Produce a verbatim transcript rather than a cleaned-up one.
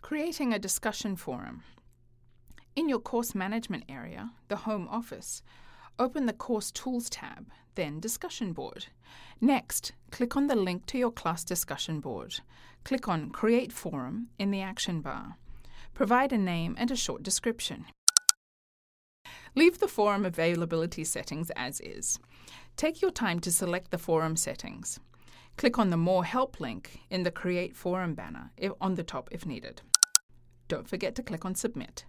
Creating a discussion forum. In your course management area, the Home Office, open the Course Tools tab, then Discussion Board. Next, click on the link to your class discussion board. Click on Create Forum in the action bar. Provide a name and a short description. Leave the forum availability settings as is. Take your time to select the forum settings. Click on the More Help link in the Create Forum banner on the top if needed. Don't forget to click on Submit.